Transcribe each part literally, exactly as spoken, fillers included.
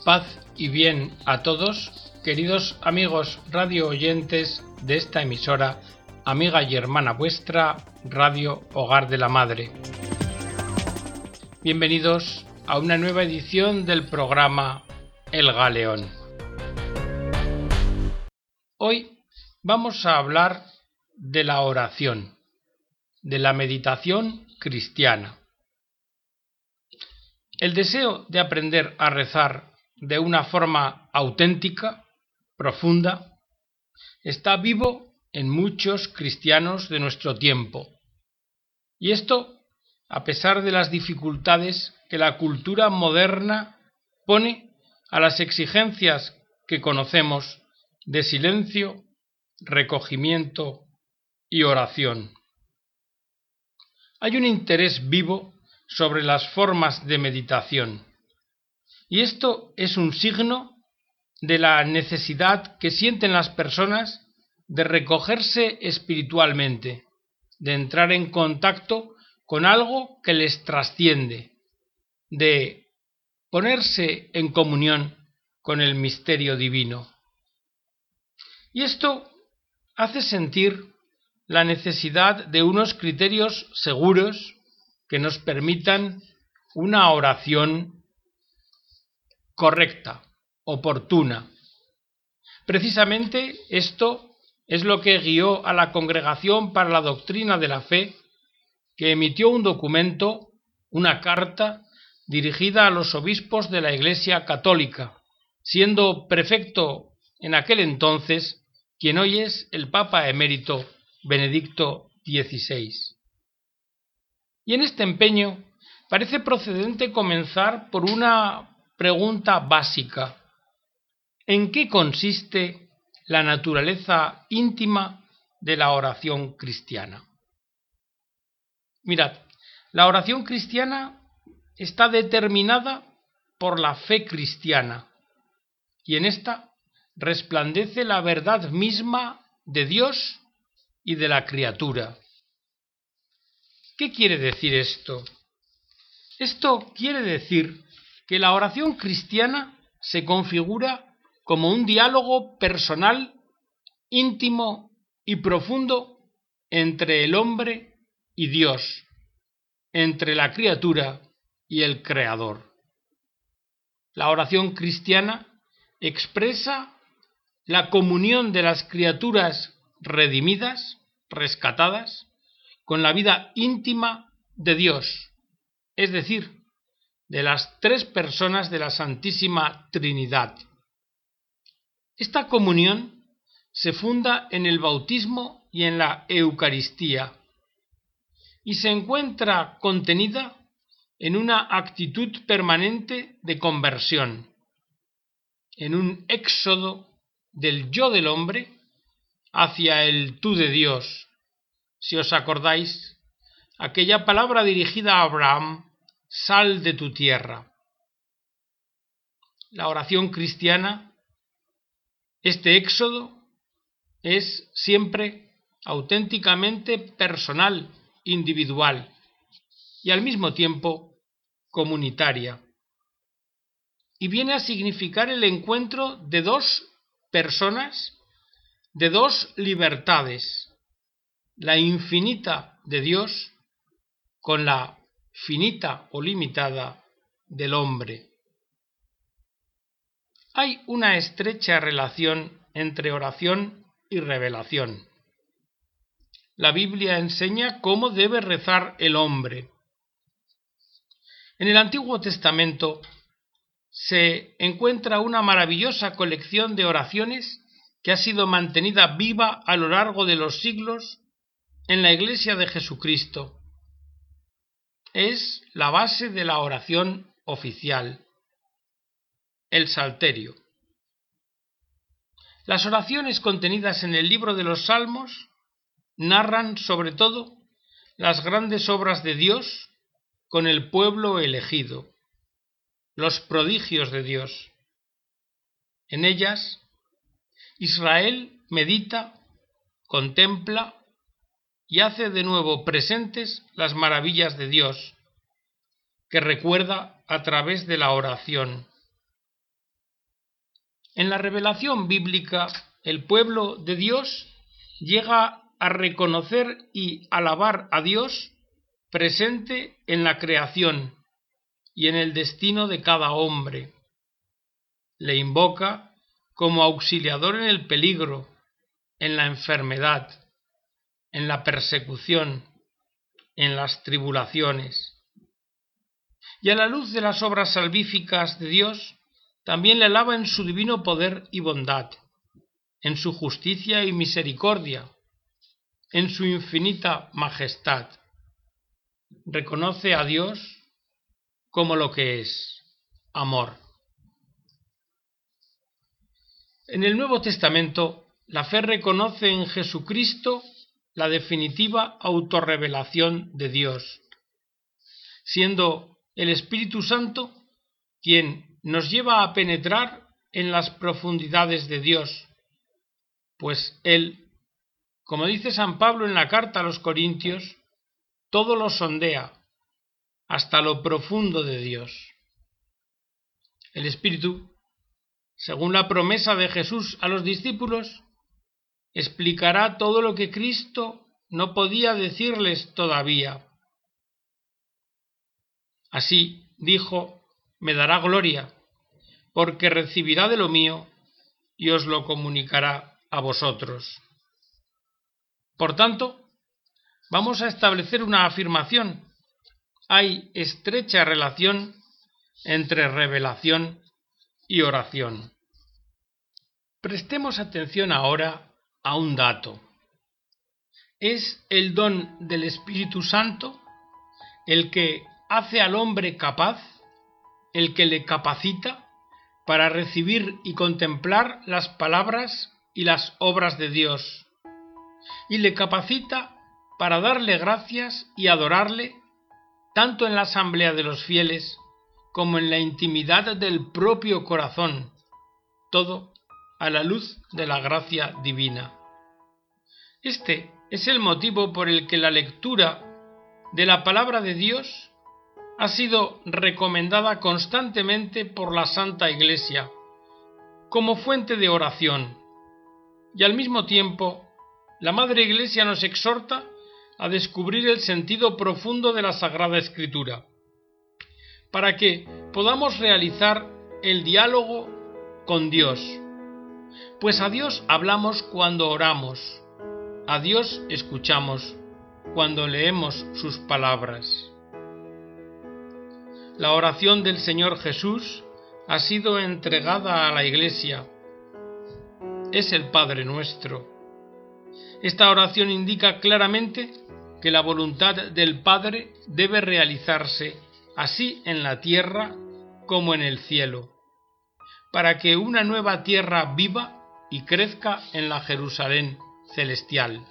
Paz y bien a todos, queridos amigos radio oyentes de esta emisora, amiga y hermana vuestra, Radio Hogar de la Madre. Bienvenidos a una nueva edición del programa El Galeón. Hoy vamos a hablar de la oración, de la meditación cristiana. El deseo de aprender a rezar de una forma auténtica, profunda, está vivo en muchos cristianos de nuestro tiempo. Y esto a pesar de las dificultades que la cultura moderna pone a las exigencias que conocemos de silencio, recogimiento y oración. Hay un interés vivo sobre las formas de meditación. Y esto es un signo de la necesidad que sienten las personas de recogerse espiritualmente, de entrar en contacto con algo que les trasciende, de ponerse en comunión con el misterio divino. Y esto hace sentir la necesidad de unos criterios seguros que nos permitan una oración correcta, oportuna. Precisamente esto es lo que guió a la Congregación para la Doctrina de la Fe, que emitió un documento, una carta, dirigida a los obispos de la Iglesia Católica, siendo prefecto en aquel entonces quien hoy es el Papa emérito Benedicto dieciséis. Y en este empeño parece procedente comenzar por una pregunta básica: ¿en qué consiste la naturaleza íntima de la oración cristiana? Mirad, la oración cristiana está determinada por la fe cristiana, y en esta resplandece la verdad misma de Dios y de la criatura. ¿Qué quiere decir esto? Esto quiere decir que la oración cristiana se configura como un diálogo personal, íntimo y profundo entre el hombre y Dios, entre la criatura y el Creador. La oración cristiana expresa la comunión de las criaturas redimidas, rescatadas, con la vida íntima de Dios, es decir, de las tres personas de la Santísima Trinidad. Esta comunión se funda en el bautismo y en la Eucaristía, y se encuentra contenida en una actitud permanente de conversión, en un éxodo del yo del hombre hacia el tú de Dios. Si os acordáis, aquella palabra dirigida a Abraham: sal de tu tierra. La oración cristiana, este éxodo, es siempre auténticamente personal, individual y al mismo tiempo comunitaria. Y viene a significar el encuentro de dos personas, de dos libertades: la infinita de Dios con la finita o limitada del hombre. Hay una estrecha relación entre oración y revelación. La Biblia enseña cómo debe rezar el hombre. En el Antiguo Testamento se encuentra una maravillosa colección de oraciones que ha sido mantenida viva a lo largo de los siglos en la Iglesia de Jesucristo. Es la base de la oración oficial, el Salterio. Las oraciones contenidas en el libro de los Salmos narran sobre todo las grandes obras de Dios con el pueblo elegido, los prodigios de Dios. En ellas, Israel medita, contempla y hace de nuevo presentes las maravillas de Dios, que recuerda a través de la oración. En la revelación bíblica, el pueblo de Dios llega a reconocer y alabar a Dios presente en la creación y en el destino de cada hombre. Le invoca como auxiliador en el peligro, en la enfermedad, en la persecución, en las tribulaciones. Y a la luz de las obras salvíficas de Dios, también le alaba en su divino poder y bondad, en su justicia y misericordia, en su infinita majestad. Reconoce a Dios como lo que es, amor. En el Nuevo Testamento, la fe reconoce en Jesucristo la definitiva autorrevelación de Dios, siendo el Espíritu Santo quien nos lleva a penetrar en las profundidades de Dios, pues Él, como dice San Pablo en la carta a los Corintios, todo lo sondea hasta lo profundo de Dios. El Espíritu, según la promesa de Jesús a los discípulos, explicará todo lo que Cristo no podía decirles todavía. Así dijo, me dará gloria, porque recibirá de lo mío y os lo comunicará a vosotros. Por tanto, vamos a establecer una afirmación. Hay estrecha relación entre revelación y oración. Prestemos atención ahora a un dato. Es el don del Espíritu Santo el que hace al hombre capaz, el que le capacita para recibir y contemplar las palabras y las obras de Dios, y le capacita para darle gracias y adorarle tanto en la asamblea de los fieles como en la intimidad del propio corazón, todo a la luz de la gracia divina. Este es el motivo por el que la lectura de la palabra de Dios ha sido recomendada constantemente por la Santa Iglesia como fuente de oración, y al mismo tiempo la Madre Iglesia nos exhorta a descubrir el sentido profundo de la Sagrada Escritura, para que podamos realizar el diálogo con Dios, pues a Dios hablamos cuando oramos, a Dios escuchamos cuando leemos sus palabras. La oración del Señor Jesús ha sido entregada a la Iglesia. Es el Padre Nuestro. Esta oración indica claramente que la voluntad del Padre debe realizarse así en la tierra como en el cielo, para que una nueva tierra viva y crezca en la Jerusalén celestial.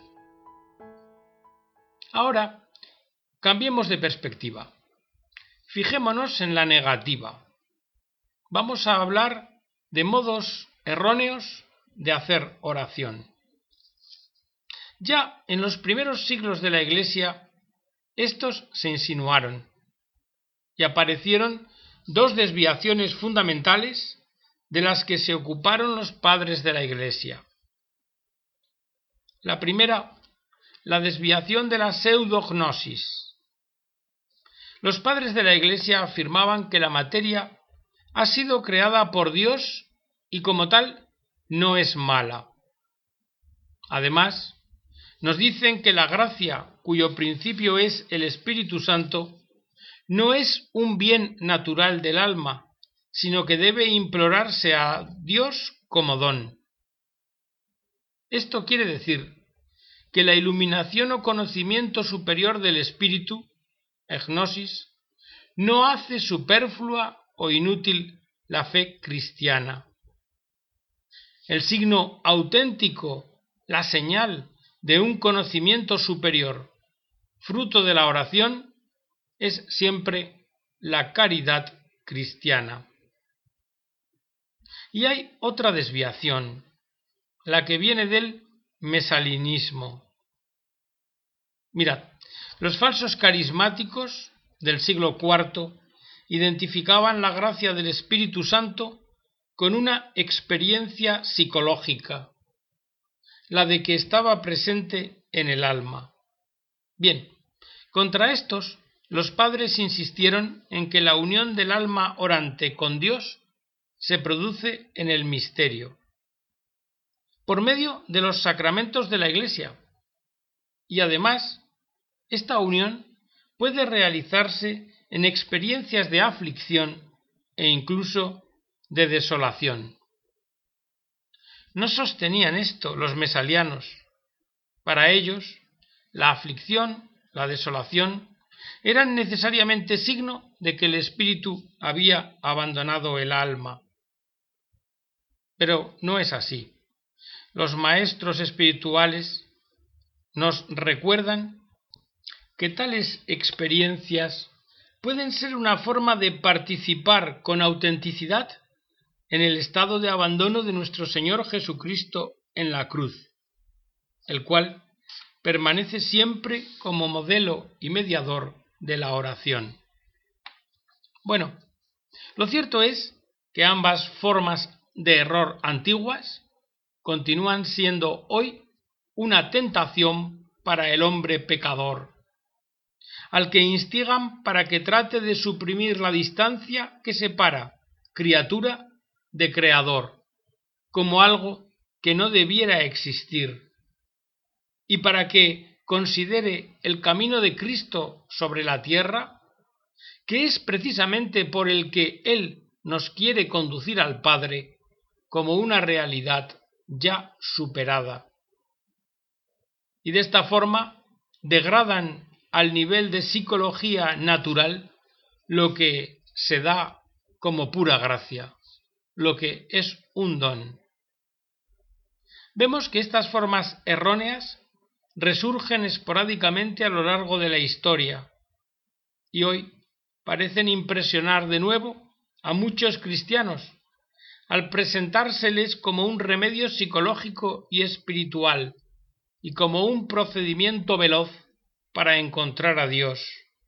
Ahora, cambiemos de perspectiva. Fijémonos en la negativa. Vamos a hablar de modos erróneos de hacer oración. Ya en los primeros siglos de la Iglesia, estos se insinuaron y aparecieron dos desviaciones fundamentales de las que se ocuparon los padres de la Iglesia. La primera, la desviación de la pseudognosis. Los padres de la Iglesia afirmaban que la materia ha sido creada por Dios y como tal no es mala. Además, nos dicen que la gracia, cuyo principio es el Espíritu Santo, no es un bien natural del alma, sino que debe implorarse a Dios como don. Esto quiere decir que la iluminación o conocimiento superior del Espíritu, egnosis, no hace superflua o inútil la fe cristiana. El signo auténtico, la señal de un conocimiento superior, fruto de la oración, es siempre la caridad cristiana. Y hay otra desviación, la que viene del mesalinismo. Mirad, los falsos carismáticos del siglo cuarto identificaban la gracia del Espíritu Santo con una experiencia psicológica, la de que estaba presente en el alma. Bien, contra estos, los padres insistieron en que la unión del alma orante con Dios se produce en el misterio, por medio de los sacramentos de la Iglesia, y además, esta unión puede realizarse en experiencias de aflicción e incluso de desolación. No sostenían esto los mesalianos. Para ellos, la aflicción, la desolación, eran necesariamente signo de que el espíritu había abandonado el alma. Pero no es así. Los maestros espirituales nos recuerdan que tales experiencias pueden ser una forma de participar con autenticidad en el estado de abandono de nuestro Señor Jesucristo en la cruz, el cual permanece siempre como modelo y mediador de la oración. Bueno, lo cierto es que ambas formas de error antiguas continúan siendo hoy una tentación para el hombre pecador, al que instigan para que trate de suprimir la distancia que separa criatura de creador, como algo que no debiera existir, y para que considere el camino de Cristo sobre la tierra, que es precisamente por el que Él nos quiere conducir al Padre, como una realidad ya superada. Y de esta forma degradan al nivel de psicología natural lo que se da como pura gracia, lo que es un don. Vemos que estas formas erróneas resurgen esporádicamente a lo largo de la historia y hoy parecen impresionar de nuevo a muchos cristianos al presentárseles como un remedio psicológico y espiritual y como un procedimiento veloz para encontrar a Dios.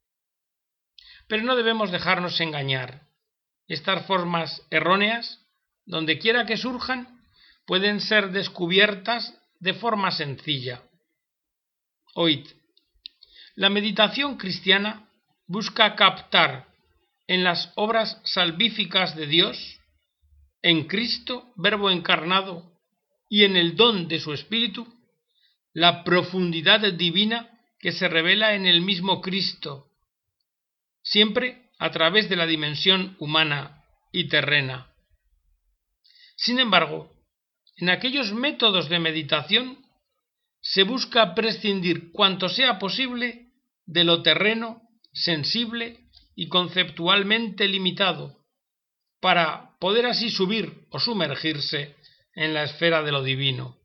Pero no debemos dejarnos engañar. Estas formas erróneas, donde quiera que surjan, pueden ser descubiertas de forma sencilla. Oíd, la meditación cristiana busca captar en las obras salvíficas de Dios, en Cristo, Verbo encarnado, y en el don de su Espíritu, la profundidad divina que se revela en el mismo Cristo, siempre a través de la dimensión humana y terrena. Sin embargo, en aquellos métodos de meditación se busca prescindir cuanto sea posible de lo terreno, sensible y conceptualmente limitado, para poder así subir o sumergirse en la esfera de lo divino.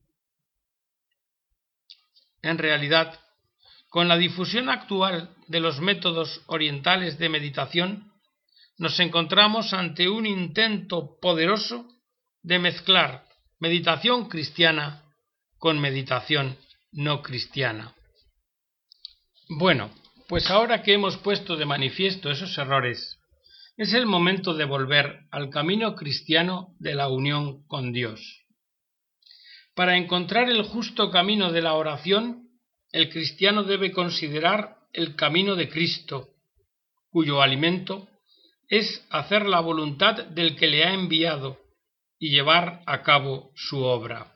En realidad, con la difusión actual de los métodos orientales de meditación, nos encontramos ante un intento poderoso de mezclar meditación cristiana con meditación no cristiana. Bueno, pues ahora que hemos puesto de manifiesto esos errores, es el momento de volver al camino cristiano de la unión con Dios. Para encontrar el justo camino de la oración, el cristiano debe considerar el camino de Cristo, cuyo alimento es hacer la voluntad del que le ha enviado y llevar a cabo su obra.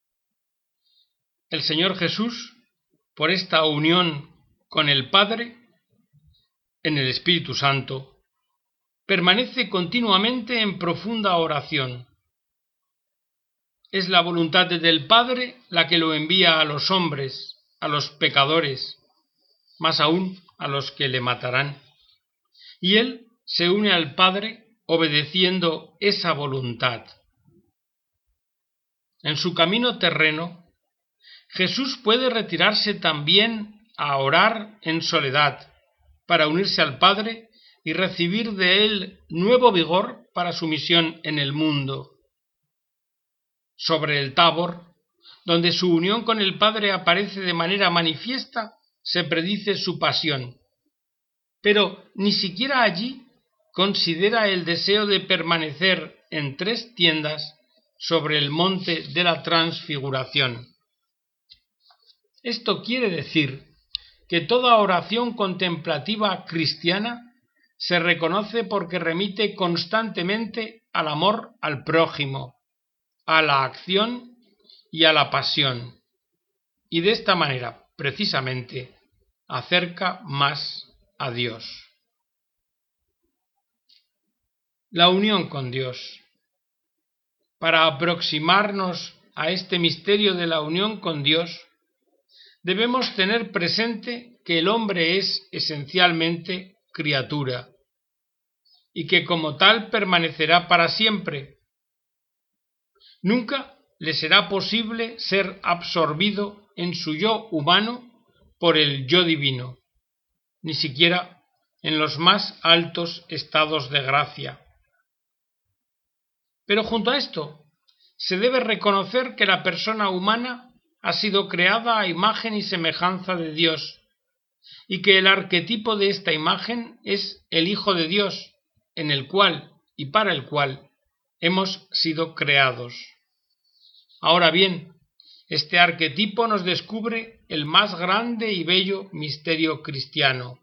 El Señor Jesús, por esta unión con el Padre, en el Espíritu Santo, permanece continuamente en profunda oración. Es la voluntad del Padre la que lo envía a los hombres, a los pecadores, más aún a los que le matarán. Y él se une al Padre obedeciendo esa voluntad. En su camino terreno, Jesús puede retirarse también a orar en soledad para unirse al Padre y recibir de él nuevo vigor para su misión en el mundo. Sobre el Tabor, donde su unión con el Padre aparece de manera manifiesta, se predice su pasión. Pero ni siquiera allí considera el deseo de permanecer en tres tiendas sobre el monte de la Transfiguración. Esto quiere decir que toda oración contemplativa cristiana se reconoce porque remite constantemente al amor al prójimo, a la acción y a la pasión, y de esta manera, precisamente, acerca más a Dios. La unión con Dios. Para aproximarnos a este misterio de la unión con Dios, debemos tener presente que el hombre es esencialmente criatura y que como tal permanecerá para siempre. Nunca le será posible ser absorbido en su yo humano por el yo divino, ni siquiera en los más altos estados de gracia. Pero junto a esto, se debe reconocer que la persona humana ha sido creada a imagen y semejanza de Dios, y que el arquetipo de esta imagen es el Hijo de Dios, en el cual y para el cual hemos sido creados. Ahora bien, este arquetipo nos descubre el más grande y bello misterio cristiano,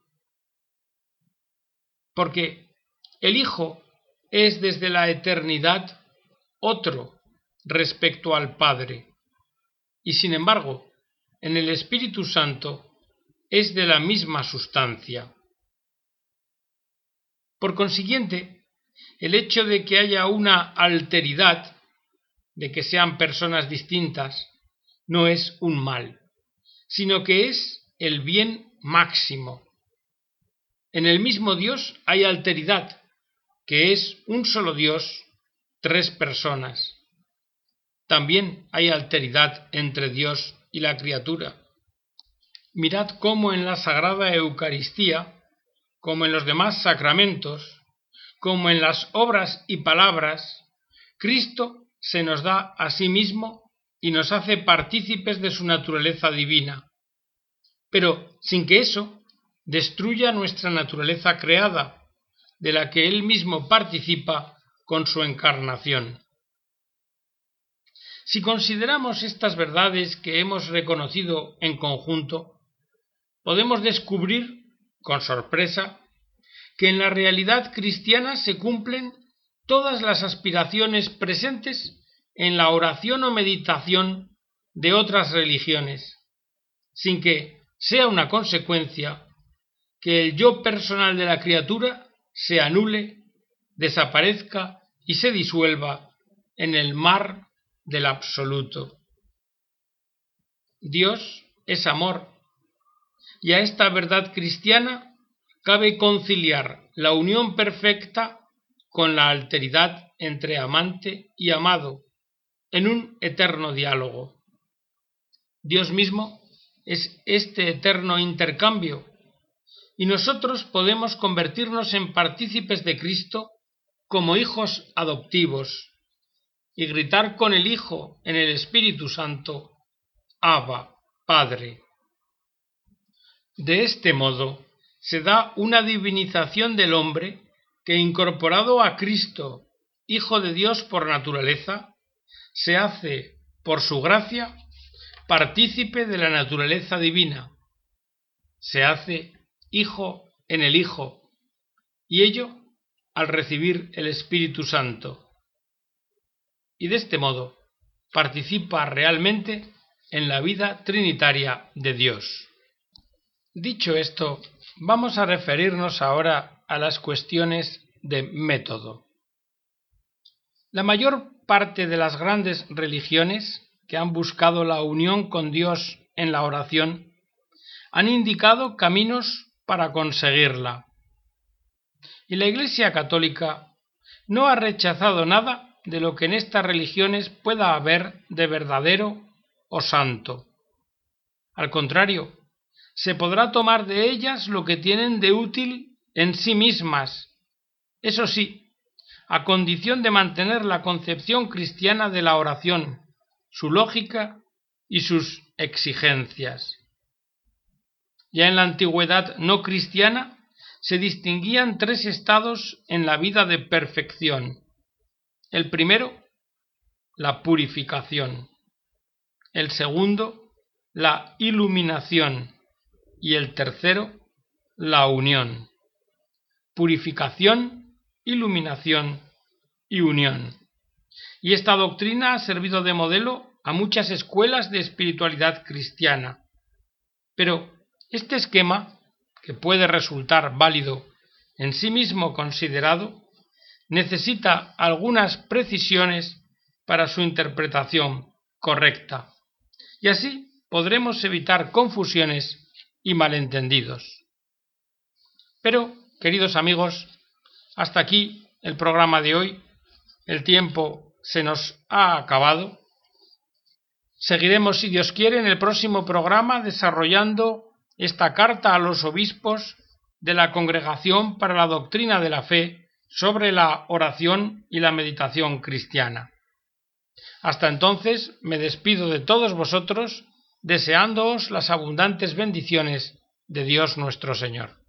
porque el Hijo es desde la eternidad otro respecto al Padre, y sin embargo, en el Espíritu Santo es de la misma sustancia. Por consiguiente, el hecho de que haya una alteridad, de que sean personas distintas, no es un mal, sino que es el bien máximo. En el mismo Dios hay alteridad, que es un solo Dios, tres personas. También hay alteridad entre Dios y la criatura. Mirad cómo en la Sagrada Eucaristía, como en los demás sacramentos, como en las obras y palabras, Cristo se nos da a sí mismo y nos hace partícipes de su naturaleza divina, pero sin que eso destruya nuestra naturaleza creada, de la que Él mismo participa con su encarnación. Si consideramos estas verdades que hemos reconocido en conjunto, podemos descubrir, con sorpresa, que en la realidad cristiana se cumplen todas las aspiraciones presentes en la oración o meditación de otras religiones, sin que sea una consecuencia que el yo personal de la criatura se anule, desaparezca y se disuelva en el mar del absoluto. Dios es amor, y a esta verdad cristiana cabe conciliar la unión perfecta con la alteridad entre amante y amado, en un eterno diálogo. Dios mismo es este eterno intercambio, y nosotros podemos convertirnos en partícipes de Cristo como hijos adoptivos, y gritar con el Hijo en el Espíritu Santo, Abba, Padre. De este modo se da una divinización del hombre que, incorporado a Cristo, Hijo de Dios por naturaleza, se hace, por su gracia, partícipe de la naturaleza divina, se hace Hijo en el Hijo, y ello al recibir el Espíritu Santo. Y de este modo participa realmente en la vida trinitaria de Dios. Dicho esto, vamos a referirnos ahora a las cuestiones de método. La mayor parte de las grandes religiones que han buscado la unión con Dios en la oración han indicado caminos para conseguirla. Y la Iglesia Católica no ha rechazado nada de lo que en estas religiones pueda haber de verdadero o santo. Al contrario, se podrá tomar de ellas lo que tienen de útil en sí mismas, eso sí, a condición de mantener la concepción cristiana de la oración, su lógica y sus exigencias. Ya en la antigüedad no cristiana se distinguían tres estados en la vida de perfección. El primero, la purificación. El segundo, la iluminación. Y el tercero, la unión. Purificación, iluminación y unión. Y esta doctrina ha servido de modelo a muchas escuelas de espiritualidad cristiana. Pero este esquema, que puede resultar válido en sí mismo considerado, necesita algunas precisiones para su interpretación correcta, y así podremos evitar confusiones y malentendidos. Pero, queridos amigos, hasta aquí el programa de hoy. El tiempo se nos ha acabado. Seguiremos, si Dios quiere, en el próximo programa desarrollando esta carta a los obispos de la Congregación para la Doctrina de la Fe sobre la oración y la meditación cristiana. Hasta entonces me despido de todos vosotros, deseándoos las abundantes bendiciones de Dios nuestro Señor.